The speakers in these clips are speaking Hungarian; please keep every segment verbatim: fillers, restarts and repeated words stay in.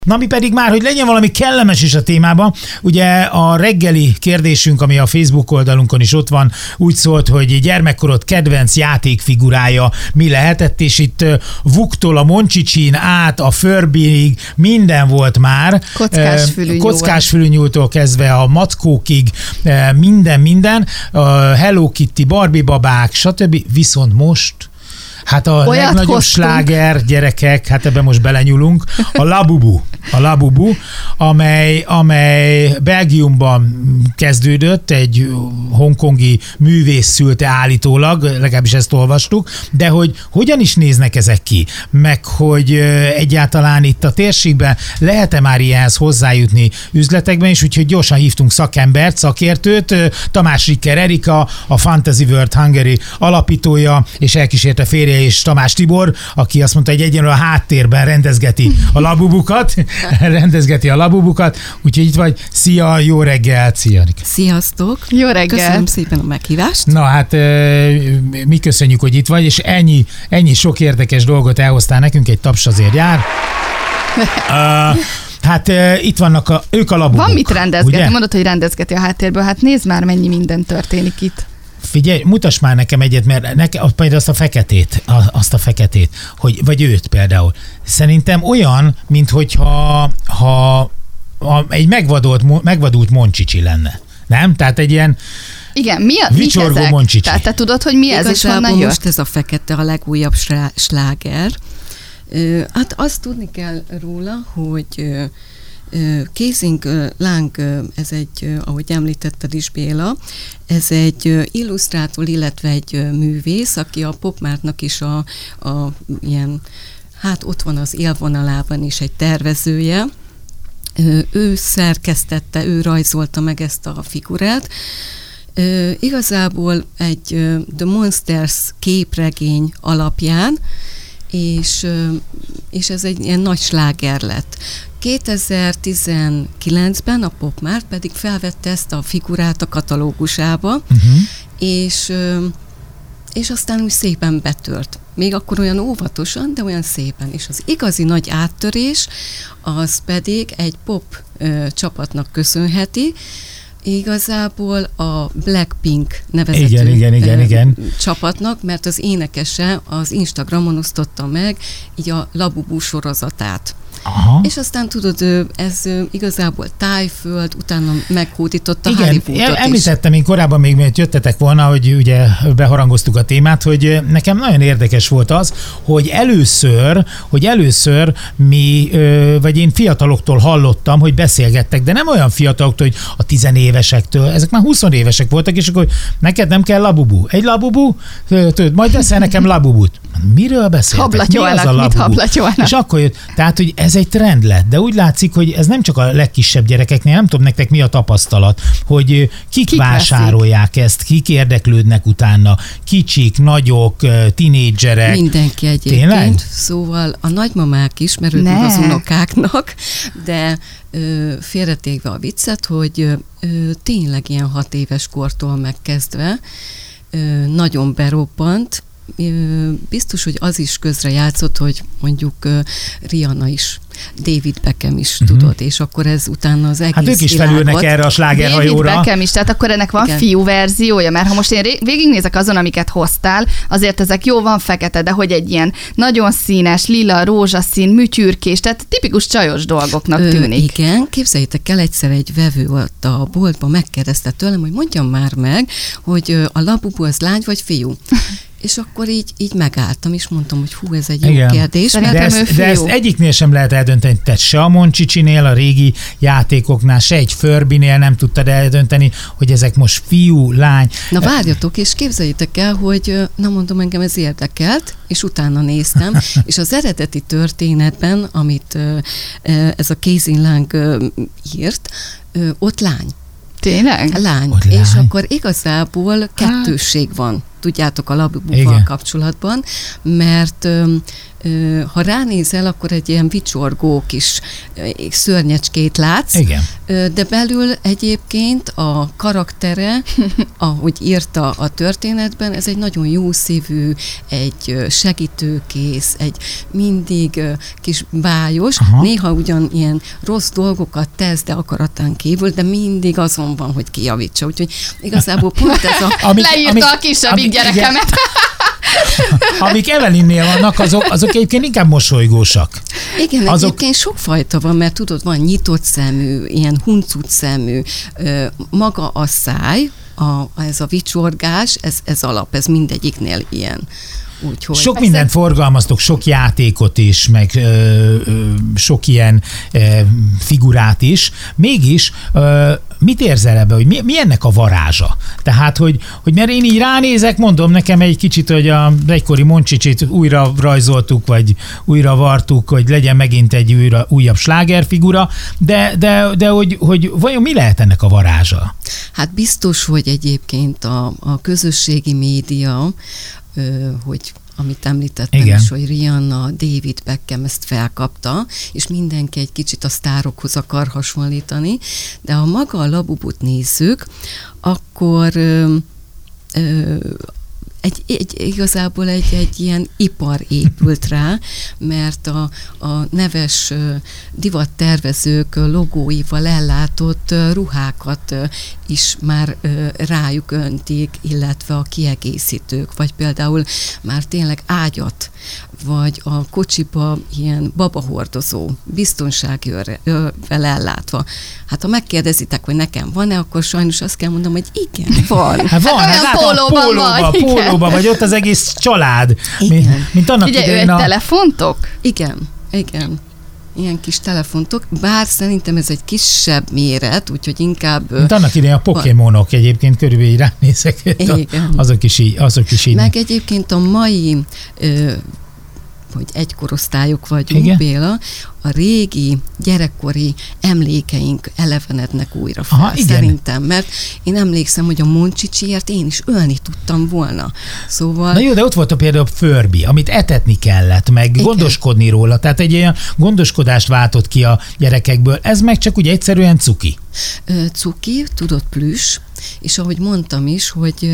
Na mi pedig már, hogy legyen valami kellemes is a témában, ugye a reggeli kérdésünk, ami a Facebook oldalunkon is ott van, úgy szólt, hogy gyermekkorod kedvenc játékfigurája mi lehetett, és itt Vuktól a Moncsicsin át a Furbyig minden volt már. Kockásfülűnyúltól kezdve a mackókig, minden, minden. A Hello Kitty, Barbie babák, stb. Viszont most hát a olyat legnagyobb hoztunk. Sláger, gyerekek, hát ebben most belenyúlunk, a Labubu, a Labubu, amely, amely Belgiumban kezdődött, egy hongkongi művész szülte állítólag, legalábbis ezt olvastuk, de hogy hogyan is néznek ezek ki, meg hogy egyáltalán itt a térségben lehet-e már ilyenhez hozzájutni üzletekben is, úgyhogy gyorsan hívtunk szakembert, szakértőt, Tamás Ricker Erika, a Fantasy World Hungary alapítója, és elkísérte férje és Tamás Tibor, aki azt mondta, hogy egyenlően a háttérben rendezgeti a labubukat, rendezgeti a labubukat, úgyhogy itt vagy. Szia, jó reggelt, szia. Sziasztok. Jó reggelt. Köszönöm szépen a meghívást. Na hát mi köszönjük, hogy itt vagy, és ennyi, ennyi sok érdekes dolgot elhoztál nekünk, egy taps azért jár. Uh, Hát uh, itt vannak a, ők a labubuk. Van mit rendezgetni, mondod, hogy rendezgeti a háttérből, hát nézd már, mennyi minden történik itt. Figyelj, mutass már nekem egyet, mert nekem, majd azt a feketét, azt a feketét, hogy, vagy őt például. Szerintem olyan, minthogyha ha, ha egy megvadult, megvadult Moncsicsi lenne. Nem? Tehát egy ilyen igen, mi a, vicsorgó ezek? Moncsicsi. Tehát te tudod, hogy mi ez Igazából és honnan jött? Most ez a fekete a legújabb sláger. Hát azt tudni kell róla, hogy Kézing Láng, ez egy, ahogy említetted is, Béla, ez egy illusztrátor, illetve egy művész, aki a popmártnak is a, a ilyen, hát ott van az élvonalában is egy tervezője. Ő szerkesztette, ő rajzolta meg ezt a figurát. Igazából egy The Monsters képregény alapján, és, és ez egy ilyen nagy sláger lett. kétezer-tizenkilencben a Popmárt pedig felvette ezt a figurát a katalógusába, uh-huh. és, és aztán úgy szépen betört. Még akkor olyan óvatosan, de olyan szépen. És az igazi nagy áttörés, az pedig egy pop ö, csapatnak köszönheti, igazából a Blackpink nevezetű igen, igen, igen, igen. csapatnak, mert az énekese az Instagramon osztotta meg így a Labubu sorozatát. Aha. És aztán tudod, ez igazából Tájföld, utána meghódította Hollywoodot is. Említettem én korábban még, mert jöttetek volna, hogy ugye beharangoztuk a témát, hogy nekem nagyon érdekes volt az, hogy először, hogy először mi, vagy én fiataloktól hallottam, hogy beszélgettek, de nem olyan fiataloktól, hogy a tizenévesektől, ezek már húszonévesek voltak, és akkor neked nem kell labubu. Egy labubu? Tőd, majd veszel nekem labubut. Miről beszéltek? Mi az a labubu? És akkor jött, tehát, hogy ez egy trend lett, de úgy látszik, hogy ez nem csak a legkisebb gyerekeknél, nem tudom nektek mi a tapasztalat, hogy kik, kik vásárolják veszik ezt, kik érdeklődnek utána, kicsik, nagyok, tinédzserek. Mindenki egyébként. Tényleg? Szóval a nagymamák is, mert ők az unokáknak, de ö, félretéve a viccet, hogy ö, tényleg ilyen hat éves kortól megkezdve ö, nagyon berobbant. Biztos, hogy az is közrejátszott, hogy mondjuk uh, Rihanna is, David Beckham is, uh-huh. tudod, és akkor ez utána az egész hát ők is világot. felülnek erre a slágerhajóra. David Beckham is, tehát akkor ennek van igen. fiú verziója, mert ha most én végignézek azon, amiket hoztál, azért ezek jó, van fekete, de hogy egy ilyen nagyon színes, lila, rózsaszín, műtyürkés, tehát tipikus csajos dolgoknak Ö, tűnik. Igen, képzeljétek el, egyszer egy vevő ott a boltban megkérdezte tőlem, hogy mondjam már meg, hogy a Labubu az lány vagy fiú. És akkor így, így megálltam, és mondtam, hogy hú, ez egy jó igen. kérdés. De, ezt, de ezt egyiknél sem lehet eldönteni, tehát se a Moncsicsinél, a régi játékoknál, se egy Furbynél nem tudtad eldönteni, hogy ezek most fiú, lány. Na várjatok, és képzeljétek el, hogy na mondom, engem ez érdekelt, és utána néztem, és az eredeti történetben, amit ez a Kézing Láng írt, ott lány. Tényleg? Lány. Ott és lány. akkor igazából kettősség van, tudjátok, a Labubuval kapcsolatban, mert ha ránézel, akkor egy ilyen vicsorgó kis szörnyecskét látsz, igen. De belül egyébként a karaktere, ahogy írta a történetben, ez egy nagyon jó szívű, egy segítőkész, egy mindig kis bájos, aha. Néha ugyan ilyen rossz dolgokat tesz, de akaratán kívül, de mindig azon van, hogy kijavítsa. Úgyhogy igazából pont ez a... Amik, Leírta amik, a kisebbik amik, gyerekemet. Amik Evelynnél vannak, azok, azok egyébként inkább mosolygósak. Igen, azok... egyébként sokfajta van, mert tudod, van nyitott szemű, ilyen huncut szemű, maga a száj, a, ez a vicsorgás, ez, ez alap, ez mindegyiknél ilyen. Úgyhogy sok persze... mindent forgalmaztok, sok játékot is, meg ö, ö, sok ilyen ö, figurát is. Mégis ö, mit érzel ebbe, hogy mi, mi ennek a varázsa? Tehát, hogy, hogy mert én így ránézek, mondom nekem egy kicsit, hogy a egykori Moncsicsit újra rajzoltuk, vagy újra vartuk, hogy legyen megint egy újra, újabb slágerfigura, de, de, de hogy, hogy vajon mi lehet ennek a varázsa? Hát biztos, hogy egyébként a, a közösségi média, hogy amit említettem igen. is, hogy Rihanna, David Beckham ezt felkapta, és mindenki egy kicsit a sztárokhoz akar hasonlítani, de ha maga a Labubut nézzük, akkor ö, ö, egy, egy, igazából egy, egy ilyen ipar épült rá, mert a, a neves divattervezők logóival ellátott ruhákat is már rájuk öntik, illetve a kiegészítők, vagy például már tényleg ágyat, vagy a kocsiba ilyen babahordozó, biztonsági őrrel ellátva. Hát ha megkérdezitek, hogy nekem van-e, akkor sajnos azt kell mondanom, hogy igen, van. Hát van, hát hát pólóban, pólóban vagy. Pólóban vagy, ott az egész család. Mint, mint annak ugye idején ő a... telefontok? Igen, igen. Ilyen kis telefontok, bár szerintem ez egy kisebb méret, úgyhogy inkább... Mint annak idején a Pokémonok egyébként körülbelül így ránézek, azok is így. Azok is így. Meg egyébként a mai, ö, hogy egykorosztályok vagyunk, igen? Béla, a régi gyerekkori emlékeink elevenednek újra fel. Aha, szerintem, mert én emlékszem, hogy a Moncsicsiért én is ölni tudtam volna. Szóval... Na jó, de ott volt a például a Furby, amit etetni kellett, meg igen. gondoskodni róla, tehát egy olyan gondoskodást váltott ki a gyerekekből, ez meg csak ugye egyszerűen cuki. Ö, cuki, tudod, plüss, és ahogy mondtam is, hogy,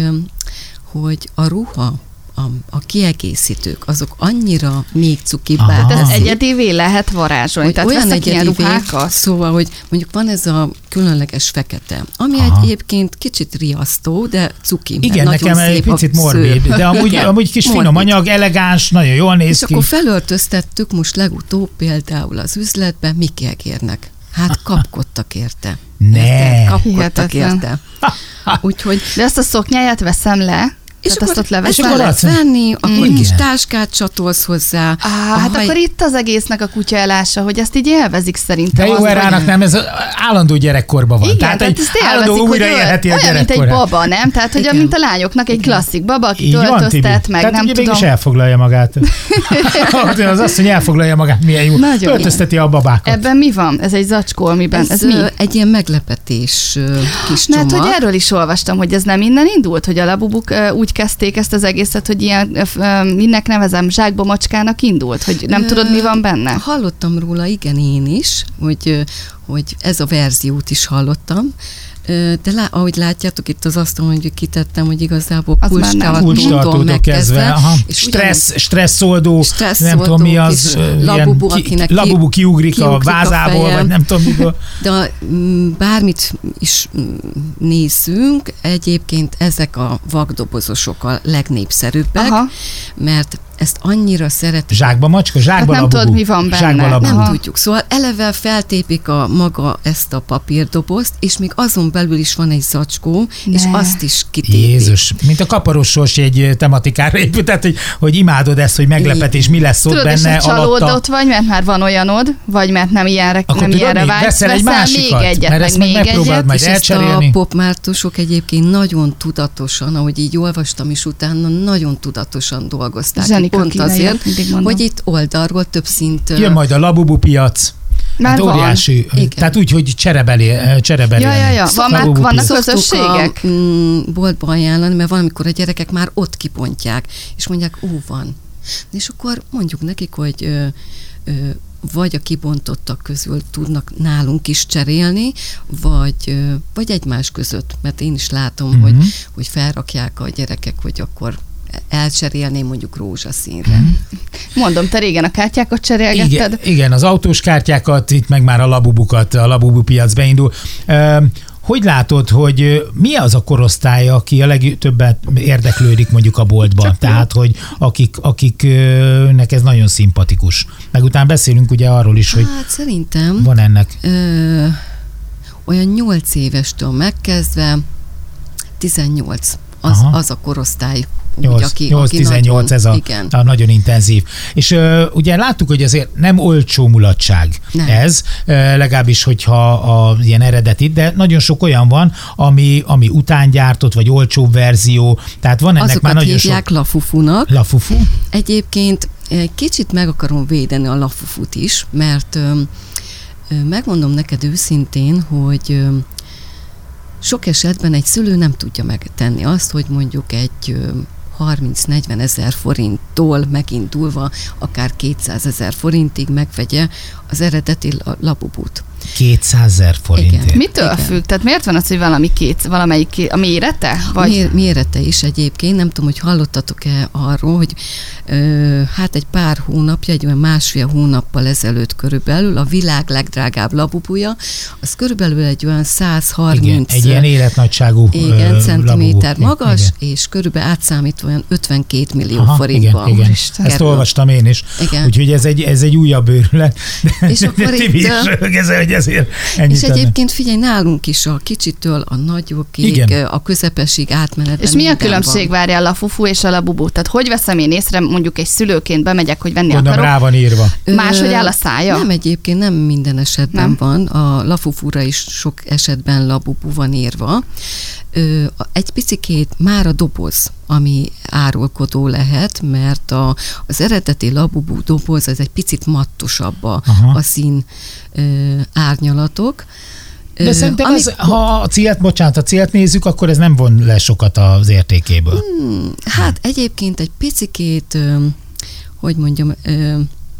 hogy a ruha, A, a kiegészítők, azok annyira még cukibbá. Tehát ez egyedivé lehet varázsolni. Tehát olyan egyedivé, szóval, hogy mondjuk van ez a különleges fekete, ami aha. egyébként kicsit riasztó, de cuki. Igen, nekem egy picit morbid, de amúgy, amúgy kis morbid. Finom anyag, elegáns, nagyon jól néz és ki. És akkor felöltöztettük most legutóbb például az üzletben, mikért kérnek? Hát kapkodtak érte. Ne! Kapkodtak érte. Úgyhogy... De azt a szoknyáját veszem le, és tehát akkor azt ott ezt fel lehet venni, akkor mm. kis táskát csatolsz hozzá. Á, hát haj... akkor itt az egésznek a kutya elása, hogy ezt így elvezik szerintem. De jó erának nem, ez állandó gyerekkorban van. Igen, tehát, tehát ezt állandó újra élheti a olyan, mint egy baba, nem? Tehát, hogy mint a lányoknak egy klasszik baba, aki öltöztet, meg tehát nem ugye tudom. Tehát elfoglalja magát. Az azt, hogy elfoglalja magát, milyen jó. Nagyon öltözteti a babákat. Ebben mi van? Ez egy zacskó, amiben ez, ez mi? Egy ilyen meglepetés kis csomag. Mert hogy erről is olvastam, hogy ez nem innen indult, hogy a Labubuk úgy kezdték ezt az egészet, hogy ilyen, minek nevezem, zsákba macskának indult, hogy nem Ö, tudod, mi van benne? Hallottam róla, igen, én is, hogy, hogy ez a verziót is hallottam, de lá, ahogy látjátok, itt az asztalon, hogy kitettem, hogy igazából pulstartótól kezdve, stressz, stresszoldó, nem tudom mi az, Labubu, akinek Labubu kiugrik, kiugrik a vázából, a vagy nem tudom miből. De bármit is nézzünk, egyébként ezek a vakdobozosok a legnépszerűbbek, aha. mert ezt annyira szeretik. Zsákba macska? Zsákba hát nem Labubu. Tudod, mi van benne. Nem aha. tudjuk. Szóval eleve feltépik a maga ezt a papírdobozt, és még azon belül is van egy zacskó, ne. és azt is kitépik. Jézus, mint a kaparos sors egy tematikára épült, tehát, hogy, hogy imádod ezt, hogy meglepetés, mi lesz ott tudod, benne és csalódott vagy, mert már van olyanod, vagy mert nem ilyenre, akkor nem tudod, ilyenre még vágysz, veszel egy másikat, még egyet, mert ezt meg még egyet. Majd és elcserélni. ezt a popmártosok egyébként nagyon tudatosan, ahogy így olvastam is utána, nagyon tudatosan dolgozták. Zsenika pont azért, hogy itt oldalról több szint... Jön majd a Labubu piac. Már hát óriási. Van. Tehát úgy, hogy cserebeli. cserebeli ja, ja, ja. Van már, vannak közösségek? A mm, boltba ajánlani, mert valamikor a gyerekek már ott kipontják, és mondják, ó, van. És akkor mondjuk nekik, hogy ö, ö, vagy a kibontottak közül tudnak nálunk is cserélni, vagy, ö, vagy egymás között, mert én is látom, mm-hmm. hogy, hogy felrakják a gyerekek, hogy akkor elcserélném mondjuk rózsaszínre. Mm. Mondom, te régen a kártyákat cserélgetted? Igen, igen, az autós kártyákat, itt meg már a labubukat, a labubu piac beindul. Hogy látod, hogy mi az a korosztály, aki a legtöbbet érdeklődik mondjuk a boltba? Csak Tehát, hogy akik, akiknek ez nagyon szimpatikus. Meg utána beszélünk ugye arról is, hogy hát szerintem van ennek. Ö, olyan nyolc évestől megkezdve tizennyolc az, az a korosztály. nyolc tizennyolc ez a, a nagyon intenzív. És uh, ugye láttuk, hogy azért nem olcsó mulatság nem. ez, uh, legalábbis, hogyha a ilyen eredetit, de nagyon sok olyan van, ami, ami utángyártott, vagy olcsóbb verzió, tehát van ennek Azokat már nagyon hívják sok... lafufunak. Lafufu? Egyébként kicsit meg akarom védeni a lafufut is, mert ö, ö, megmondom neked őszintén, hogy ö, sok esetben egy szülő nem tudja megtenni azt, hogy mondjuk egy ö, harminc-negyven ezer forinttól megindulva akár kétszázezer forintig megvegye az eredeti labubút. kétszázezer forintért. Igen. Mitől Igen. függ? Tehát miért van az, hogy valami két, valamelyik két, a mérete? Vagy? Mér, mérete is egyébként. Nem tudom, hogy hallottatok-e arról, hogy ö, hát egy pár hónapja, egy olyan másfél hónappal ezelőtt körülbelül a világ legdrágább labubuja, az körülbelül egy olyan száz harminc igen, egy ilyen életnagyságú igen, ö, centiméter labubu. magas, igen. és körülbelül átszámítva olyan ötvenkét millió Aha, forintban. Igen, igen. Ezt olvastam én is. Igen. Úgyhogy ez egy, ez egy újabb őrület. És akkor itt... hogy ezért és egyébként figyelj, nálunk is a kicsitől a nagyokig, igen. a közepesig átmenetben. És mi a különbség várja a lafufu és a labubu? Tehát hogy veszem én észre, mondjuk egy szülőként bemegyek, hogy venni Gondolom, akarok? rá van írva. Máshogy áll a szája? Nem, egyébként nem minden esetben nem. van. A lafufura is sok esetben labubu van írva. Ö, egy picikét már a doboz, ami árulkodó lehet, mert a, az eredeti labubu doboz, ez egy picit mattosabb a, a szín ö, árnyalatok. De szerintem amikor... ez, ha a célt, bocsánat, a célt nézzük, akkor ez nem von le sokat az értékéből. Hmm, hát hmm. egyébként egy picikét, ö, hogy mondjam, ö,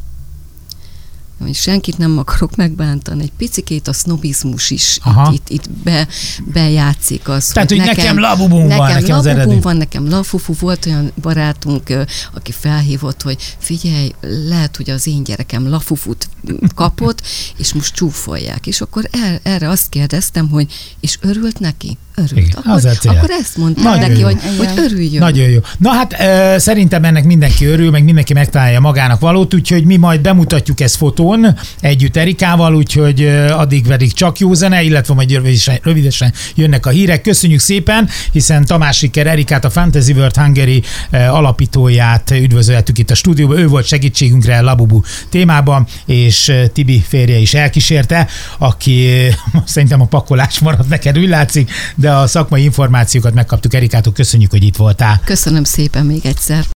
hogy senkit nem akarok megbántani, egy picikét a sznobizmus is Aha. itt, itt, itt be, bejátszik az, Tehát, hogy, hogy nekem, nekem labubum nekem van, nekem labubum az eredeti. van, nekem lafufu. Volt olyan barátunk, aki felhívott, hogy figyelj, lehet, hogy az én gyerekem lafufut kapott, és most csúfolják. És akkor el, erre azt kérdeztem, hogy és örült neki? Örült. Igen, akkor, akkor ezt mondtam neki, hogy, hogy örüljön. Nagyon jó. Na hát e, szerintem ennek mindenki örül, meg mindenki megtalálja magának valót, úgyhogy mi majd bemutatjuk ezt fotón együtt Erikával, úgyhogy addig pedig csak jó zene, illetve majd rövidesen, rövidesen jönnek a hírek. Köszönjük szépen, hiszen Tamás Siker Erikát, a Fantasy World Hungary alapítóját üdvözöltük itt a stúdióban. Ő volt segítségünkre Labubu témában, és Tibi férje is elkísérte, aki szerintem a pakolás maradt neked, úgy látszik, de a szakmai információkat megkaptuk Erikától. Köszönjük, hogy itt voltál. Köszönöm szépen még egyszer.